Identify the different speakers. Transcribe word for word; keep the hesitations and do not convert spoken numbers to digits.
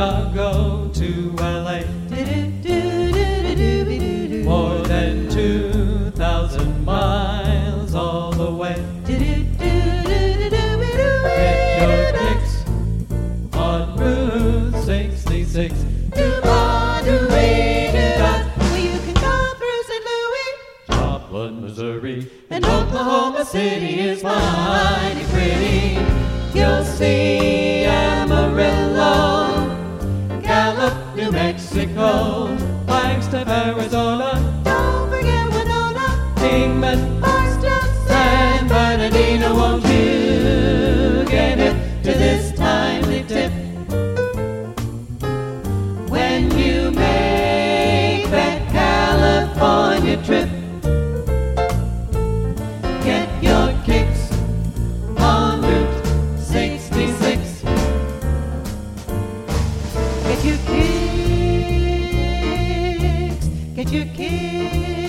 Speaker 1: Chicago to L A. More than two thousand miles all the way. Get your kicks on Route sixty-six.
Speaker 2: Well, you can go through Saint Louis,
Speaker 1: Joplin, Missouri,
Speaker 2: and Oklahoma City is mighty pretty. You'll see Amarillo,
Speaker 1: Gallup, New Mexico, Flagstaff, Arizona,
Speaker 2: don't forget Winona,
Speaker 1: Kingman,
Speaker 2: Barstow,
Speaker 1: San Bernardino. Won't you get hip to this timely tip?
Speaker 2: When you make that California trip,
Speaker 1: Get your kicks on Route sixty-six.
Speaker 2: get your kicks, get your kicks.